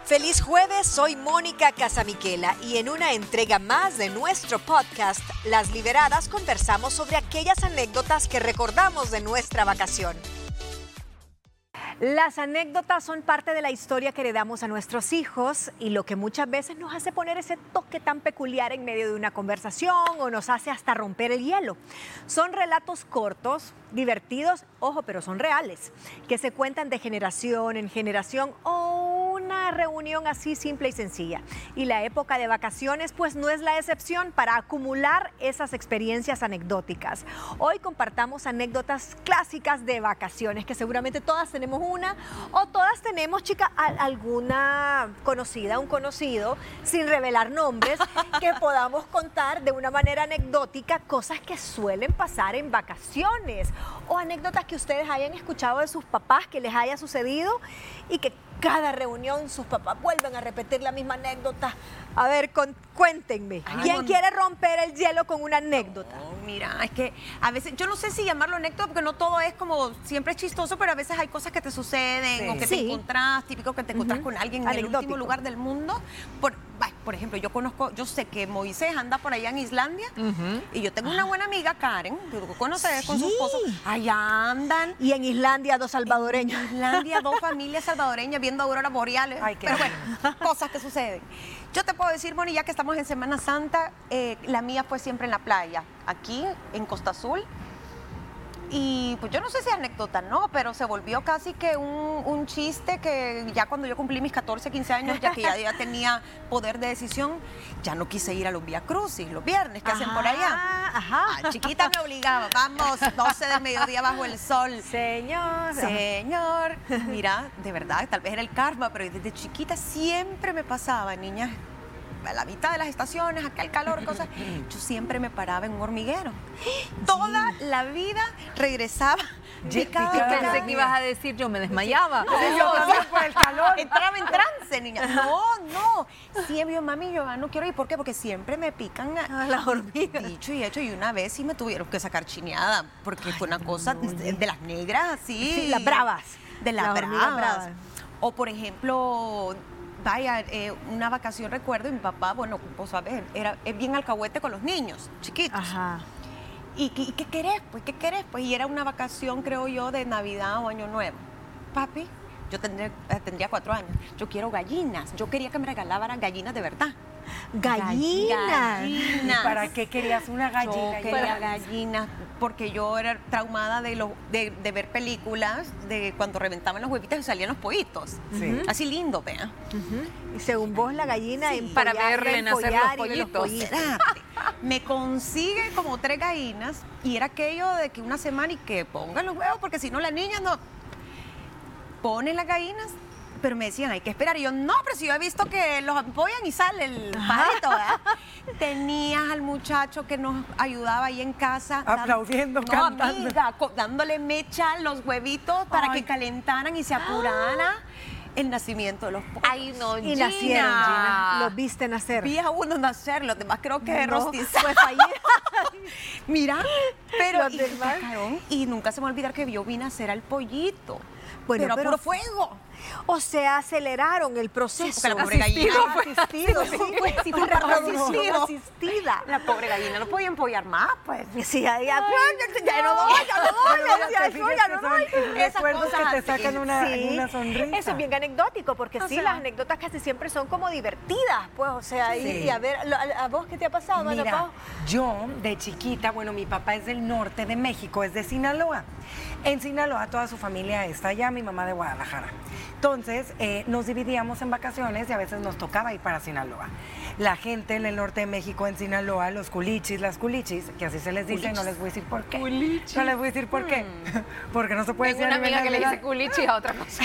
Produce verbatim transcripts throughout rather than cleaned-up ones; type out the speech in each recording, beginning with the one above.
Feliz jueves, soy Mónica Casamiquela y en una entrega más de nuestro podcast, Las Liberadas, conversamos sobre aquellas anécdotas que recordamos de nuestra vacación. Las anécdotas son parte de la historia que le damos a nuestros hijos y lo que muchas veces nos hace poner ese toque tan peculiar en medio de una conversación o nos hace hasta romper el hielo. Son relatos cortos, divertidos, ojo, pero son reales, que se cuentan de generación en generación o una reunión así simple y sencilla. Y la época de vacaciones pues no es la excepción para acumular esas experiencias anecdóticas. Hoy compartamos anécdotas clásicas de vacaciones, que seguramente todas tenemos una o todas tenemos, chica, alguna conocida, un conocido, sin revelar nombres, que podamos contar de una manera anecdótica cosas que suelen pasar en vacaciones o anécdotas que ustedes hayan escuchado de sus papás que les haya sucedido y que cada reunión sus papás vuelven a repetir la misma anécdota. A ver, con, cuéntenme, Ay, ¿quién bueno. quiere romper el hielo con una anécdota? No, mira, es que a veces, yo no sé si llamarlo anécdota, porque no todo es como siempre es chistoso, pero a veces hay cosas que te suceden Sí. o que Sí. te encontrás, típico que te encontrás Ujú. con alguien en el Anecdótico. último lugar del mundo. Por, bah, por ejemplo, yo conozco, yo sé que Moisés anda por allá en Islandia y yo tengo una buena amiga, Karen, que tú conoces con su Sí. esposo. Allá andan. Y en Islandia, dos salvadoreños. En Islandia, dos familias salvadoreñas viendo auroras boreales. Ay, qué pero bueno, cosas que suceden. Yo te puedo decir, Moni, ya que estamos en Semana Santa, eh, la mía fue siempre en la playa, aquí en Costa Azul. Y pues yo no sé si es anécdota, ¿no? Pero se volvió casi que un, un chiste que ya cuando yo cumplí mis catorce, quince años, ya que ya, ya tenía poder de decisión, ya no quise ir a los Vía Crucis, los viernes que hacen por allá. Ajá. Ah, chiquita me obligaba, vamos, doce del mediodía bajo el sol. Señor. Señor, mira, de verdad, tal vez era el karma, pero desde chiquita siempre me pasaba, niña, a la mitad de las estaciones, acá el calor, cosas, yo siempre me paraba en un hormiguero. Toda la vida regresaba de cada Yo vez. pensé que ibas a decir, yo me desmayaba. No, Yo o también sea, por el calor. entraba en trance, niña. No, no. Siempre yo, mami, yo ah, no quiero ir. ¿Por qué? Porque siempre me pican a- A las hormigas. Dicho y hecho, y una vez sí me tuvieron que sacar chineada, porque fue una cosa de, de las negras, así. Sí, las bravas. De las, Las hormigas bravas. bravas. O, por ejemplo, vaya, eh, una vacación recuerdo, y mi papá, bueno, vos sabés, era, es bien alcahuete con los niños, chiquitos. Ajá. ¿Y, qué- y qué querés? Pues, ¿qué querés? Pues, y era una vacación, creo yo, de Navidad o Año Nuevo. Papi, yo tendré- eh, tendría cuatro años. Yo quiero gallinas. Yo quería que me regalaran gallinas de verdad. Gallinas. ¿Y para qué querías una Yo gallina? quería gallinas porque yo era traumada de, lo- de, de ver películas de cuando reventaban los huevitos y salían los pollitos. Sí. Así lindo, vea. Y según vos, la gallina Sí, empollar, para verle nacer los empollar y ver pollitos. Espérate. Me consigue como tres gallinas y era aquello de que una semana y que pongan los huevos porque si no la niña no pone las gallinas, pero me decían hay que esperar y yo no, pero si yo he visto que los apoyan y sale el pajarito, ¿verdad? Tenías al muchacho que nos ayudaba ahí en casa dan- Aplaudiendo, no, cantando. amiga, co- dándole mecha a los huevitos para Ay. que calentaran y se apurara el nacimiento de los pollos. Ay, no, Y nacieron, Gina. Los viste nacer. Vi a uno nacer, los demás creo que No, rostizaron. fue fallida. Mira, pero Los y, demás. sacaron, y nunca se me va a olvidar que yo vine a hacer al pollito. Bueno, pero a pero- puro fuego. O sea, aceleraron el proceso. porque la pobre gallina- Asistido, sí. fue- sí, fue Una por reproducción asistido. asistida. La pobre gallina no podía empollar más, pues. Sí, ya, ya, pues, ya no doy, ya no doy, Pero ya, te eso fijas ya que no son doy. Esas recuerdos que cosas te así. sacan una, Sí, una sonrisa. eso es bien anecdótico, porque O sí, sea- las anécdotas casi siempre son como divertidas, pues, o sea, y, Sí. y a ver, lo- a, a vos qué te ha pasado, Ana Mira, Pao? yo de chiquita, bueno, mi papá es del norte de México, es de Sinaloa. En Sinaloa toda su familia está allá, mi mamá de Guadalajara. Entonces, eh, nos dividíamos en vacaciones y a veces nos tocaba ir para Sinaloa. La gente en el norte de México, en Sinaloa, los culichis, las culichis, que así se les dice, no les voy a decir por qué. No les voy a decir por qué. Porque no se puede Tengo decir una a nivel amiga que le dice nacional. culichi a otra cosa.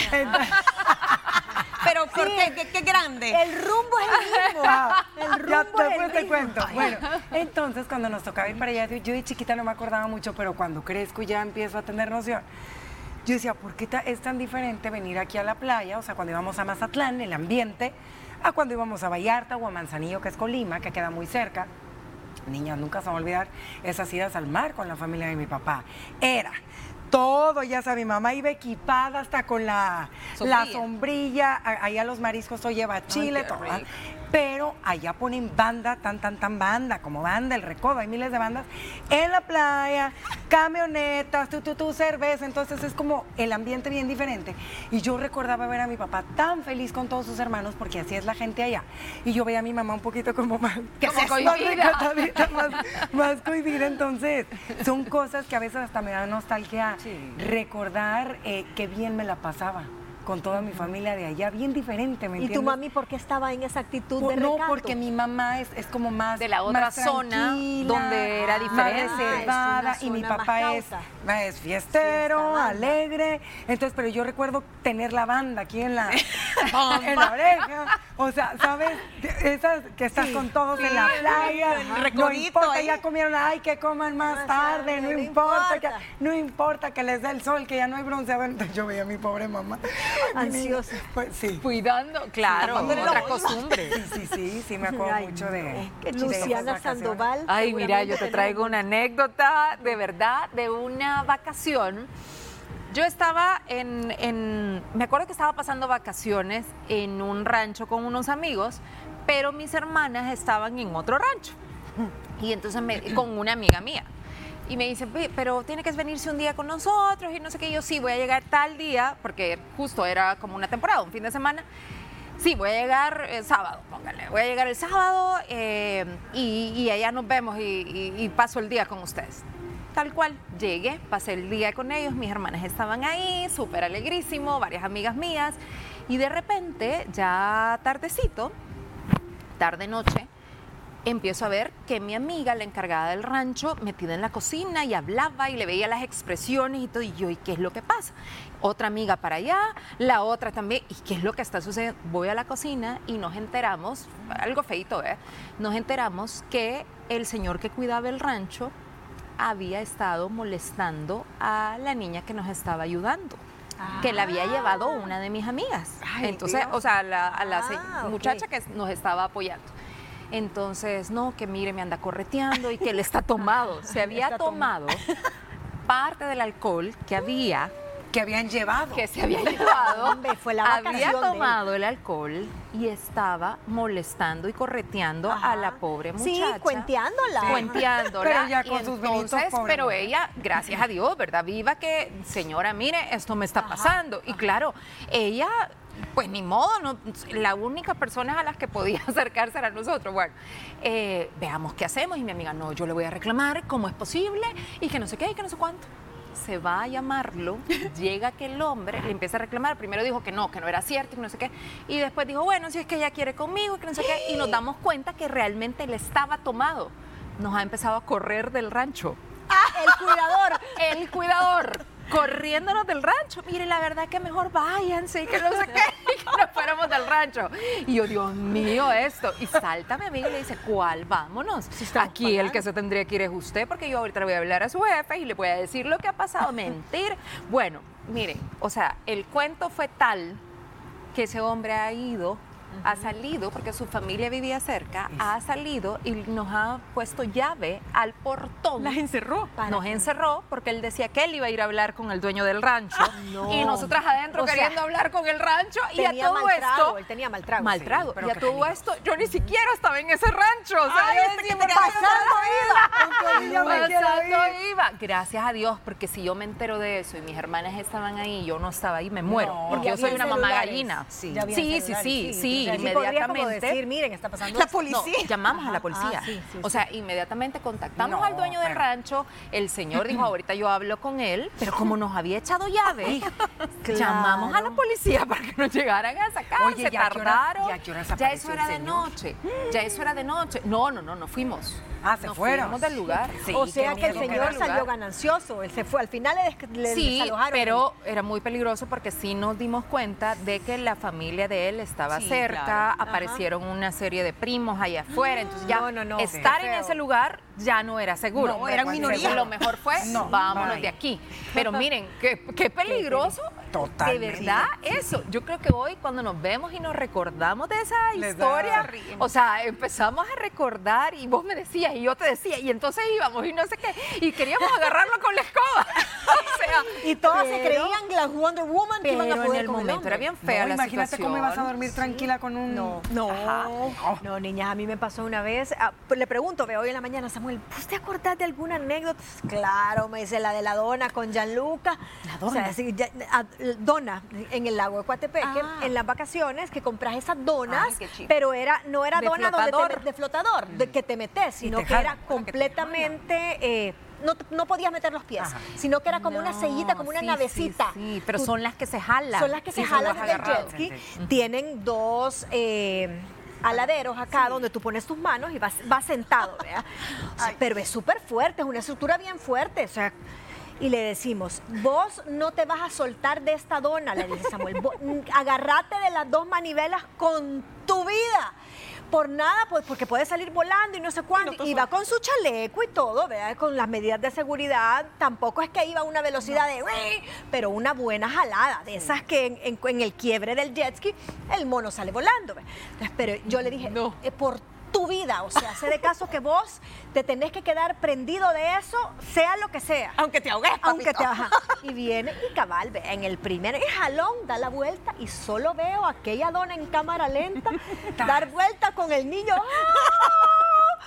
Pero ¿por qué? ¿Qué, qué grande? El rumbo es el mismo. Ah, El ya rumbo es el después te mismo. cuento. Bueno, entonces cuando nos tocaba ir para allá, yo de chiquita no me acordaba mucho, pero cuando crezco y ya empiezo a tener noción, yo decía, ¿por qué ta- es tan diferente venir aquí a la playa? O sea, cuando íbamos a Mazatlán, el ambiente, a cuando íbamos a Vallarta o a Manzanillo, que es Colima, que queda muy cerca. Niñas, nunca se van a olvidar esas idas al mar con la familia de mi papá. Era todo, ya sabe, mi mamá iba equipada hasta con la sombrilla, la sombrilla. A- allá los mariscos hoy lleva chile, qué todo. rico. Pero allá ponen banda, tan, tan, tan banda, como banda, el recodo, hay miles de bandas en la playa, camionetas, tu, tu, tu, cerveza, entonces es como el ambiente bien diferente. Y yo recordaba ver a mi papá tan feliz con todos sus hermanos, porque así es la gente allá. Y yo veía a mi mamá un poquito como más, Como más cohibida. recatadita, más, más cohibida. Entonces, son cosas que a veces hasta me da nostalgia recordar eh, qué bien me la pasaba con toda mi familia de allá, bien diferente, ¿me ¿Y entiendes? tu mami por qué estaba en esa actitud de No, recato? porque mi mamá es, es como más De la otra más zona, tranquila, donde era más diferente. reservada, Ah, es una y mi zona papá más es, cauta. es fiestero, Fiesta, banda. alegre. Entonces, pero yo recuerdo tener la banda aquí en la, en la oreja. O sea, ¿sabes? Esas que estás con todos en la playa. el No recodito importa, ahí. ya comieron, ay, que coman más Más tarde, tarde, no no importa, que, importa. no importa que les dé el sol, que ya no hay bronceador. Entonces yo veía a mi pobre mamá. Ansiosa. Pues sí. Cuidando, claro, Sí, otra no, costumbre. Sí, sí, sí, sí, me acuerdo Ay, mucho de, no. de esas Luciana vacaciones. Sandoval. Ay, mira, yo te seguramente traigo una anécdota de verdad de una vacación. Yo estaba en, en, me acuerdo que estaba pasando vacaciones en un rancho con unos amigos, pero mis hermanas estaban en otro rancho. Y entonces me, con una amiga mía. Y me dicen, "Ve, pero tiene que venirse un día con nosotros y no sé qué". Y yo, sí, voy a llegar tal día, porque justo era como una temporada, un fin de semana. Sí, voy a llegar el sábado, póngale. Voy a llegar el sábado eh, y, y allá nos vemos y, y- y paso el día con ustedes. Tal cual, llegué, pasé el día con ellos, mis hermanas estaban ahí, súper alegrísimo, varias amigas mías. Y de repente, ya tardecito, tarde-noche, empiezo a ver que mi amiga, la encargada del rancho, metida en la cocina y hablaba y le veía las expresiones y todo. Y yo, ¿y qué es lo que pasa? Otra amiga para allá, la otra también. ¿Y qué es lo que está sucediendo? Voy a la cocina y nos enteramos, algo feito, ¿eh? Nos enteramos que el señor que cuidaba el rancho había estado molestando a la niña que nos estaba ayudando. Que la había llevado una de mis amigas. Ay, Entonces, Dios. o sea, la- a la se- Ah, ok. muchacha que nos estaba apoyando. Entonces, no, que mire, me anda correteando y que él está tomado. Se había Está tom- tomado parte del alcohol que había, Que habían llevado. que se había llevado. Hombre, fue la vacación había de él. tomado el alcohol y estaba molestando y correteando Ajá. a la pobre Sí, muchacha. cuenteándola. Cuenteándola. Pero ya Y con sus vinitos, entonces, pobre pero mujer. ella, gracias a Dios, ¿verdad? Viva que, señora, mire, esto me está pasando. Y claro, ella, pues ni modo, no, la única persona a las que podía acercarse era nosotros. Bueno, eh, veamos qué hacemos. Y mi amiga, no, yo le voy a reclamar, ¿cómo es posible? Y que no sé qué, y que no sé cuánto. Se va a llamarlo, llega aquel hombre, le empieza a reclamar. Primero dijo que no, que no era cierto, que no sé qué. Y después dijo, bueno, si es que ella quiere conmigo, que no sé qué. Y nos damos cuenta que realmente él estaba tomado. Nos ha empezado a correr del rancho. El cuidador. El cuidador, corriéndonos del rancho. Mire, la verdad que mejor váyanse y que no sé qué, y que nos fuéramos del rancho. Y yo, Dios mío, esto. Y salta mi amiga y le dice, ¿cuál? Vámonos. estamos Aquí el pagando. que se tendría que ir es usted, porque yo ahorita le voy a hablar a su jefe y le voy a decir lo que ha pasado. Mentir. Bueno, miren, o sea, el cuento fue tal que ese hombre ha ido, ha salido, porque su familia vivía cerca, ha salido y nos ha puesto llave al portón. Las encerró. Nos encerró porque él decía que él iba a ir a hablar con el dueño del rancho no. y nosotras adentro O sea, queriendo hablar con el rancho y a Tenía todo mal trago, esto él tenía mal trago. mal sí. trago. pero Y a qué todo peligroso. esto yo ni siquiera estaba en ese rancho. O sea, Ay, yo este decía, que te pasando Yo me quiero pasando ir. iba. Gracias a Dios, porque si yo me entero de eso y mis hermanas estaban ahí y yo no estaba ahí, me muero. No. porque Ya yo soy habían una mamá celulares. gallina. Sí. Ya habían Sí, sí, celulares, sí, sí, o sea, sí podría como inmediatamente. decir, miren, está pasando La esto. policía. No, llamamos a la Ajá. policía. Ah, sí, sí, o sí. sea, inmediatamente contactamos No, al dueño del pero- rancho. El señor dijo, ahorita yo hablo con él, pero como nos había echado llave, Claro. llamamos a la policía para que nos llegaran a sacar. Oye, Se ¿ya a qué horas- tardaron. ya a qué horas Ya apareció eso el era de señor? noche. Ya eso era de noche. No, no, no, no fuimos. Ah, se Nos fueron. fuimos del lugar. Sí, O qué sea que el miedo, señor qué salió lugar. ganancioso. Él se fue. Al final le, des- le Sí, desalojaron. pero era muy peligroso porque sí nos dimos cuenta de que la familia de él estaba Sí, cerca, claro. aparecieron una serie de primos allá afuera, entonces ya No, no, no, estar qué en feo. ese lugar ya no era seguro. No, eran Entonces, minoría. Lo mejor fue, No, vámonos bye. de aquí. Pero miren, qué, qué peligroso Totalmente. De verdad, eso. Yo creo que hoy cuando nos vemos y nos recordamos de esa Les da- historia, se ríen. o sea, empezamos a recordar y vos me decías y yo te decía y entonces íbamos y no sé qué y queríamos agarrarlo con la escoba. O sea, Y todas se pero- creían las Wonder Woman que iban a pero en poder el con el momento hombre. era bien fea No, la imagínate situación. cómo ibas a dormir tranquila con un... No, no, Ajá. no, niñas, a mí me pasó una vez, ah, pues le pregunto, veo hoy en la mañana, Samuel, ¿vos te acordás de alguna anécdota? Claro, me dice la de la dona con Gianluca. La O sea, dona. sí, ya- ah, dona en el lago de Coatepeque, Ah. en las vacaciones, que compras esas donas, Ay, qué chido. pero era no era De dona donde flotador. te, de flotador, de que te metes, sino te que jala. era completamente... eh, no, te- no podías meter los pies, Ajá. sino que era como una No, sellita, como una sí, navecita. Sí, sí, pero Tú- son las que se jalan. son las que se Sí, son jalan las del agarradas. jet ski. Tienen dos eh, aladeros acá donde tú pones tus manos y vas, vas sentado, ¿verdad? O sea, pero es súper fuerte, es una estructura bien fuerte. O sea, y le decimos, vos no te vas a soltar de esta dona, le dice Samuel. Vos, mm, agárrate de las dos manivelas con tu vida. Por nada, pues porque puede salir volando y no sé cuánto. Y va con su chaleco y todo, ¿verdad? Con las medidas de seguridad. Tampoco es que iba a una velocidad de... "Uy", pero una buena jalada, de esas que en, en- en el quiebre del jet ski el mono sale volando. ¿ve? Entonces, pero yo le dije, No. eh, por tu vida, o sea, sé de caso que vos te tenés que quedar prendido de eso, sea lo que sea. Aunque te ahogues, Aunque te papito. ajá. Y viene y cabal, ve, en el primer jalón da la vuelta y solo veo a aquella dona en cámara lenta dar vuelta con el niño. ¡Ah!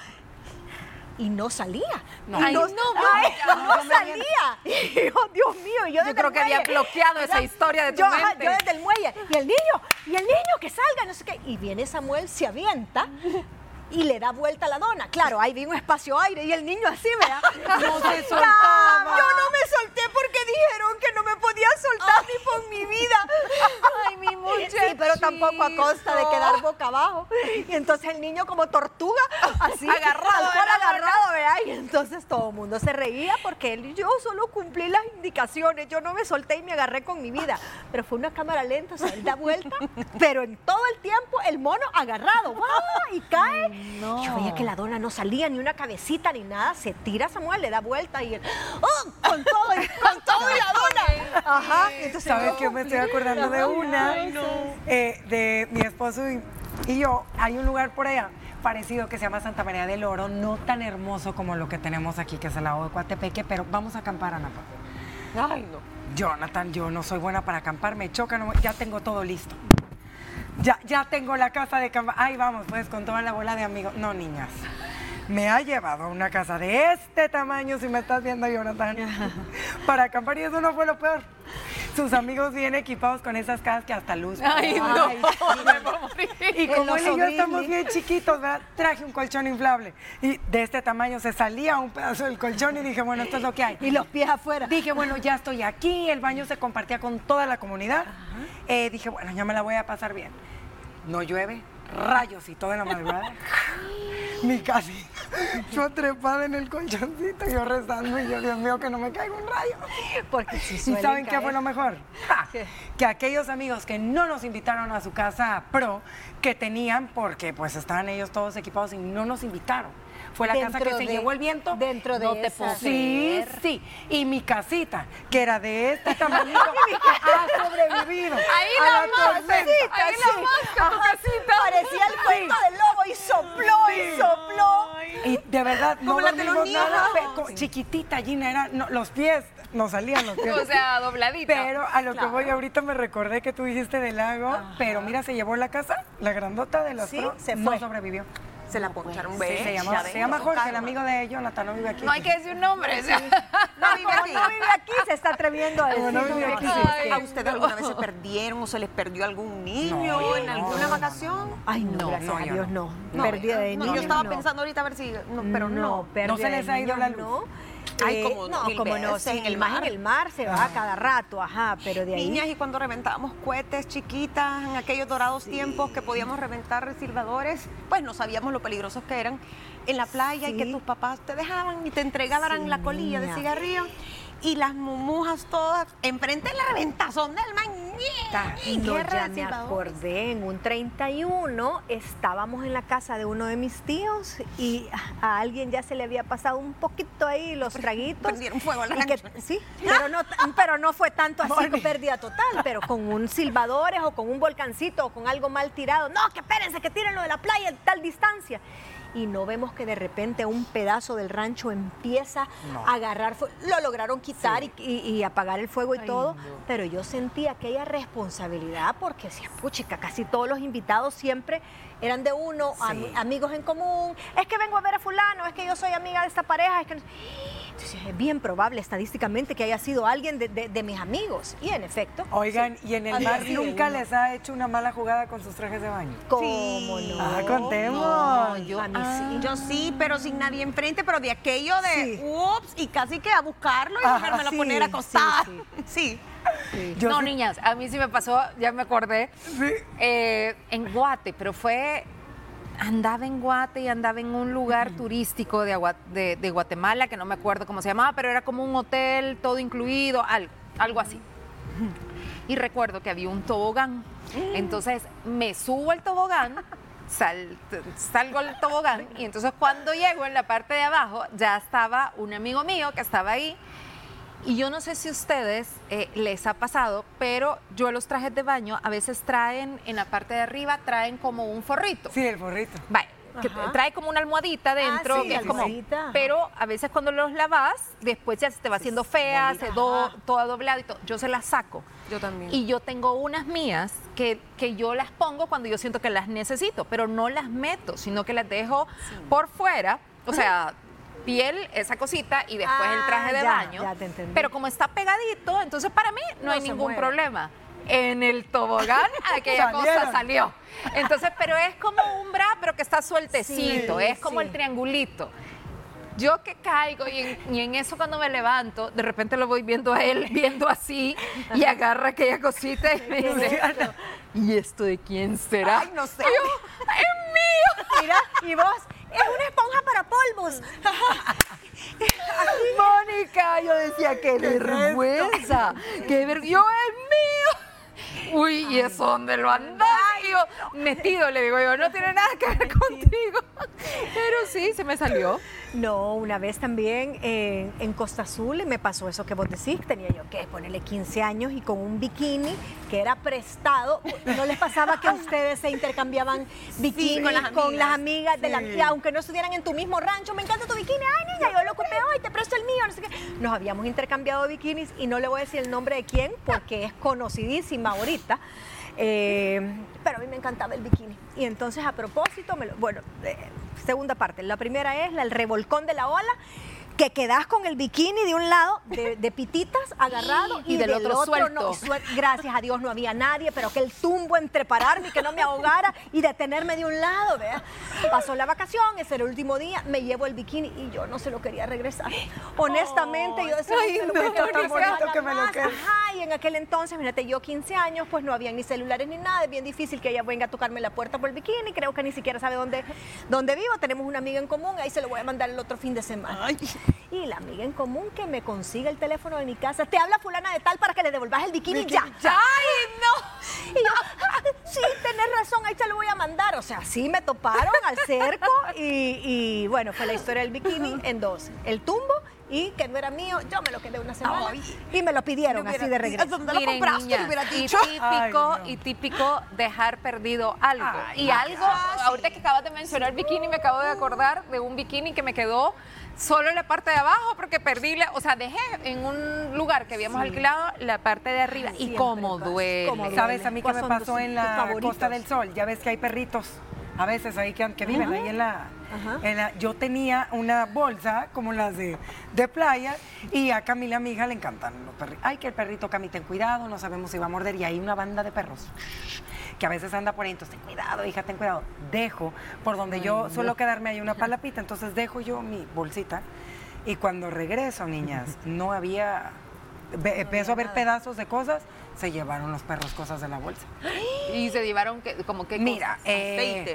Y no salía. No. Y Ay, no, ay, no, no no me salía. Y yo, Dios mío, y yo, Yo desde creo el que había muelle, bloqueado esa ¿verdad? historia de tu yo, ajá, mente. yo desde el muelle. Y el niño, y el niño que salga, no sé qué. Y viene Samuel, se avienta. Y le da vuelta a la dona. Claro, ahí vi un espacio aire y el niño así, ¿verdad? No se Ya, soltaba. Yo no me solté porque dijeron que no me podía soltar ni por mi vida. Ay, mi muchachito. Sí, pero tampoco a costa de quedar boca abajo. Y entonces el niño como tortuga, así, Agarrado tal cual de la agarrado, ¿verdad? Y entonces todo el mundo se reía porque él y yo solo cumplí las indicaciones. Yo no me solté y me agarré con mi vida. Pero fue una cámara lenta, o sea, él da vuelta, pero en todo el tiempo el mono agarrado, ¡guau! Y cae. No. Yo veía que la dona no salía, ni una cabecita, ni nada. Se tira Samuel, le da vuelta y él, ¡oh! Con todo, con todo y la dona. Ajá. y Entonces, ¿Sabes yo qué? Me estoy cumplí. acordando de una, Ay, no. eh, de mi esposo y, y yo. Hay un lugar por allá parecido que se llama Santa María del Oro, no tan hermoso como lo que tenemos aquí, que es el lago de Coatepeque, pero vamos a acampar, Ana Paula. Ay, no. Jonathan, yo no soy buena para acampar, me choca, no- ya tengo todo listo. Ya, ya tengo la casa de campaña. Ay, vamos, pues, con toda la bola de amigos. No, niñas. Me ha llevado a una casa de este tamaño, si me estás viendo, Jonathan, para acampar, y eso no fue lo peor. Sus amigos vienen equipados con esas casas que hasta luz. Ay, no. Ay, Me puedo morir. Y En como los él y yo O'Reilly. estamos bien chiquitos, ¿verdad? Traje un colchón inflable. Y de este tamaño se salía un pedazo del colchón y dije, bueno, esto es lo que hay. Y los pies afuera. Dije, bueno, ya estoy aquí, el baño se compartía con toda la comunidad. Eh, dije, bueno, ya me la voy a pasar bien. No llueve, rayos y todo en la madrugada. Mi casi, yo trepada en el colchoncito, yo rezando y yo, Dios mío, que no me caiga un rayo. Porque si ¿Y suelen saben qué caer. fue lo mejor? Ja, ¿Qué? que aquellos amigos que no nos invitaron a su casa pro, que tenían, porque pues estaban ellos todos equipados y no nos invitaron. Fue la casa que Dentro se de- llevó el viento. dentro de No te esa- puedo Sí, sí. Y mi casita, que era de este tamañito, ha sobrevivido. Ahí a la la más, tormenta. ahí la más, con tu casita. Parecía el cuento del lobo y sopló y sopló. Y de verdad, no Como la de los dormimos niños. nada. pe- co- Chiquitita, Gina, era, no, los pies, no salían los pies. O sea, dobladita. Pero a lo que voy ahorita me recordé que tú dijiste del lago, pero mira, se llevó la casa, la grandota de las Sí, pro, se no fue. sobrevivió. Se la poncharon. Sí, ¿ves? se Ya llama, ven, se llama con Jorge, el calma. amigo de Jonathan, no vive aquí. No hay que decir un nombre. o sea. No vive Como aquí. no vive aquí, se está atreviendo a decir. Como no vive aquí, nombre. sí. Ay, ¿A ustedes alguna vez se perdieron o se les perdió algún niño No, en no, alguna no, no, vacación? Ay, no, No, gracias no, a yo Dios, no. no. Pérdida de no, niños, yo estaba no. pensando ahorita a ver si, no, pero no. pérdida No se les de ha ido niños, la luz. No. Ay, Eh, como no, mil como no, veces sí, en el más mar. en el mar se va a cada rato, ajá, pero de ahí. Niñas, y cuando reventábamos cohetes chiquitas en aquellos dorados tiempos que podíamos reventar silbadores, pues no sabíamos lo peligrosos que eran en la playa y que Sí. tus papás te dejaban y te entregaban Sí, la colilla de niña. cigarrillo y las mumujas todas enfrente del reventazón del man. No, Guerra ya de me silbadores. acordé, en un treinta y uno estábamos en la casa de uno de mis tíos y a alguien ya se le había pasado un poquito ahí los traguitos. Prendieron fuego al Y que- rancho. sí, pero no, pero no fue tanto así Moni. con pérdida total, pero con un silbadores o con un volcancito o con algo mal tirado. No, que espérense, que tírenlo de la playa a tal distancia. Y no vemos que de repente un pedazo del rancho empieza No. a agarrar fuego. Lo lograron quitar Sí. y, y- y apagar el fuego y Ay, todo, no. pero yo sentí aquella responsabilidad porque, sí, puchica, casi todos los invitados siempre eran de uno, Sí. am- amigos en común. Es que vengo a ver a fulano, es que yo soy amiga de esta pareja. Es que no- Entonces es bien probable estadísticamente que haya sido alguien de, de- de mis amigos. Y en efecto, Oigan, ¿y en el Algo mar así de nunca uno. les ha hecho una mala jugada con sus trajes de baño? ¿cómo Sí. no? Ah, contemos. No, yo- A mí sí. Yo sí, pero sin nadie enfrente, pero de aquello de Sí. ups y casi que a buscarlo y Ajá, volverme a sí, poner acostada. sí, Sí. Yo no, sí- niñas, a mí sí me pasó, ya me acordé, eh, en Guate, pero fue, andaba en Guate y andaba en un lugar turístico de, Agua- de- de Guatemala, que no me acuerdo cómo se llamaba, pero era como un hotel, todo incluido, algo, algo así. Y recuerdo que había un tobogán, entonces me subo al tobogán, sal- salgo al tobogán, y entonces cuando llego en la parte de abajo, ya estaba un amigo mío que estaba ahí. Y yo no sé si a ustedes eh, les ha pasado, pero yo los trajes de baño a veces traen, en la parte de arriba, traen como un forrito. Sí, el forrito. Vaya, que Ajá. trae como una almohadita dentro, Ah, sí, que es como, almohadita. pero a veces cuando los lavas, después ya se te va haciendo fea, se do, toda doblada y todo. Yo se las saco. Yo también. Y yo tengo unas mías que, que yo las pongo cuando yo siento que las necesito, pero no las meto, sino que las dejo por fuera, o sea, piel, esa cosita, y después el traje de Ah, ya, baño. ya te entendí. Pero como está pegadito, entonces para mí no, No hay se ningún mueve. problema. En el tobogán aquella cosa Salieron. salió. Entonces, pero es como un bra, pero que está sueltecito, Sí, es como sí. el triangulito. Yo que caigo y en, y en eso cuando me levanto, de repente lo voy viendo a él, viendo así, y agarra aquella cosita y me dice, ¿y esto de quién será? Ay, no sé. Y yo, es mío. Mira, y vos, es una esponja para polvos. Mónica, yo decía, qué vergüenza, qué vergüenza, yo es mío. Uy, ¿y eso dónde lo andas? Y yo, metido, le digo yo, no tiene nada que ver contigo. Pero sí, se me salió. No, una vez también eh, en Costa Azul me pasó eso que vos decís, tenía yo que ponerle quince años y con un bikini que era prestado. ¿No les pasaba que ustedes se intercambiaban bikinis con las con las amigas. amigas de la y aunque no estuvieran en tu mismo rancho? Me encanta tu bikini, ay niña, yo lo ocupé hoy, te presto el mío, no sé qué. Nos habíamos intercambiado bikinis y no le voy a decir el nombre de quién porque es conocidísima ahorita. Eh, pero a mí me encantaba el bikini. Y entonces a propósito, me lo- bueno, eh, segunda parte. La primera es la- el revolcón de la ola, que quedás con el bikini de un lado, de, de pititas, agarrado, y, Y del otro suelto. no, suel- gracias a Dios no había nadie, pero que el tumbo entre pararme y que no me ahogara y detenerme de un lado, ¿vea? Pasó la vacación, ese era el último día, me llevo el bikini y yo no se lo quería regresar. Honestamente, yo decía, Ay, "Se lo no, voy a echar tan a bonito la que me lo masa". quede. Ajá, y en aquel entonces, fíjate, yo quince años, pues no había ni celulares ni nada, es bien difícil que ella venga a tocarme la puerta por el bikini, creo que ni siquiera sabe dónde, dónde vivo, tenemos una amiga en común, ahí se lo voy a mandar el otro fin de semana. Y la amiga en común que me consiga el teléfono de mi casa, te habla fulana de tal para que le devolvas el bikini ya. ¡Ay, no! Y yo, "Ah, sí, tenés razón, ahí te lo voy a mandar. O sea, sí me toparon al cerco y, y, bueno, fue la historia del bikini en dos. El tumbo y que no era mío, yo me lo quedé una semana Ay. y me lo pidieron así de regreso. ¿Dónde lo Miren, compraste? niñas, Le hubiera y dicho. típico, Ay, no. y típico dejar perdido algo. Ay, y algo, ahorita que acabas de mencionar bikini, me acabo de acordar de un bikini que me quedó solo en la parte de abajo porque perdí la, o sea, dejé en un lugar que habíamos alquilado la parte de arriba y Siempre cómo pasa, duele. cómo duele. ¿Sabes a mí qué ¿Cuáles me son pasó tus- en tus la favoritos? Costa del Sol? Ya ves que hay perritos, a veces ahí que, que viven ahí en la, Ajá. en la- Yo tenía una bolsa como las de, de playa y a Camila, mi hija, le encantan los perritos. Ay, que el perrito, Cami, ten cuidado, no sabemos si va a morder. Y hay una banda de perros que a veces anda por ahí, entonces ten cuidado, hija, ten cuidado. Dejo, por donde yo suelo quedarme hay una palapita, entonces dejo yo mi bolsita y cuando regreso, niñas, no había... ve- Empiezo a ver pedazos de cosas, se llevaron los perros cosas de la bolsa. Y se llevaron que, como que Mira, cosas. eh, Aceite.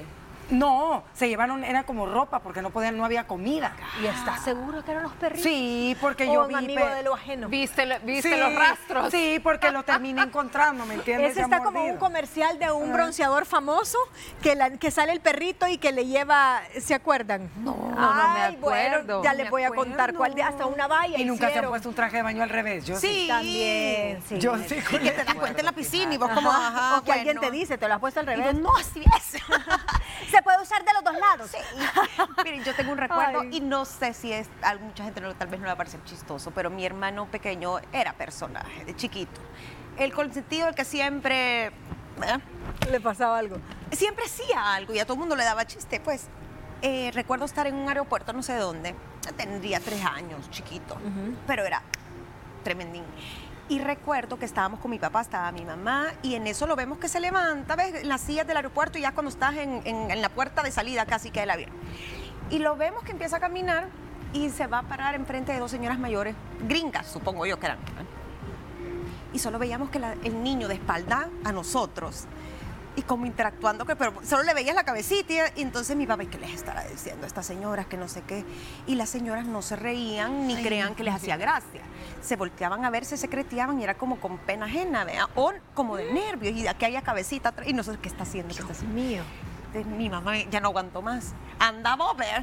No, se llevaron, era como ropa, porque no podían, no había comida. ¿Y estás seguro que eran los perritos? Sí, porque O yo un vi... amigo pe- de lo ajeno. ¿Viste, lo- viste Sí, los rastros? Sí, porque lo terminé encontrando, ¿me entiendes? Ese Ya está como mordido. un comercial de un bronceador famoso que, la- que sale el perrito y que le lleva, ¿se acuerdan? No, no me acuerdo. Bueno, ya No les me voy a contar acuerdo. cuál día, hasta una valla Y nunca se han hicieron. puesto un traje de baño al revés, yo sí. Sí. También, sí. Yo sí. Y que te das cuenta en la piscina y vos como, Ajá, ajá, o que alguien bueno. te dice, te lo has puesto al Y revés. yo, no, así es. Se puede usar de los dos lados. Miren, yo tengo un recuerdo Ay. y no sé si es, a mucha gente no, tal vez no le va a parecer chistoso, pero mi hermano pequeño era personaje, de chiquito. El consentido, el que siempre, ¿eh? Le pasaba algo. siempre hacía algo y a todo el mundo le daba chiste, pues. Eh, recuerdo estar en un aeropuerto, no sé dónde, tendría tres años, chiquito, pero era tremendín. Y recuerdo que estábamos con mi papá, estaba mi mamá, y en eso lo vemos que se levanta, ¿ves? En las sillas del aeropuerto, y ya cuando estás en, en- en la puerta de salida casi que del avión. Y lo vemos que empieza a caminar y se va a parar enfrente de dos señoras mayores, gringas, supongo yo que eran. Y solo veíamos que la- el niño de espalda a nosotros, y como interactuando, que- pero solo le veías la cabecita, y entonces mi papá, ¿y qué les estará diciendo a estas señoras? Que no sé qué. Y las señoras no se reían ni creían que les hacía gracia. Se volteaban a ver, se secreteaban y era como con pena ajena, ¿vea? O como de nervios, y de aquí haya cabecita atrás, y no sé qué está haciendo, qué está haciendo. Mío. Entonces, mi mamá ya no aguantó más. Anda, vos, ver.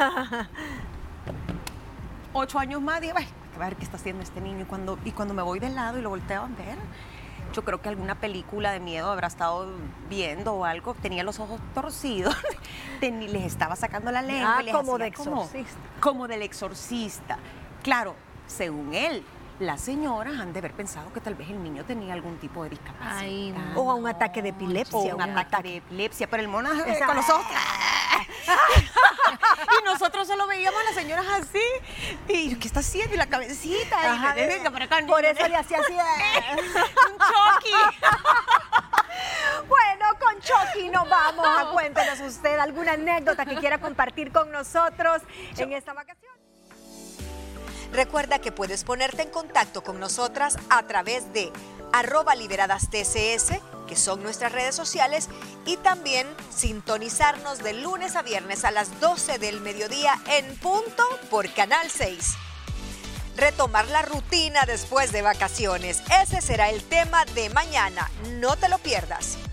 Ocho años más, dije, "Ay, hay que ver qué está haciendo este niño". Y cuando, y cuando me voy del lado y lo volteo a ver, yo creo que alguna película de miedo habrá estado viendo o algo. Tenía los ojos torcidos, Teni- les estaba sacando la lengua. Ah, y les como hacía de exorcista. Como del exorcista. Claro, según él, las señoras han de haber pensado que tal vez el niño tenía algún tipo de discapacidad. Ay, no. O a un ataque de epilepsia. O un ataque de epilepsia, pero el mono ajá, Esa- con los ojos. Y nosotros solo veíamos a las señoras así. Y yo, ¿qué está haciendo? Y la cabecita. Y Ajá, le- venga para acá. Por niño, eso ven. le hacía así. Un Chucky. Bueno, con Chucky nos vamos. Cuéntenos usted alguna anécdota que quiera compartir con nosotros en esta vacación. Recuerda que puedes ponerte en contacto con nosotras a través de arroba liberadas T C S, que son nuestras redes sociales, y también sintonizarnos de lunes a viernes a las doce del mediodía en punto por Canal seis. Retomar la rutina después de vacaciones. Ese será el tema de mañana. No te lo pierdas.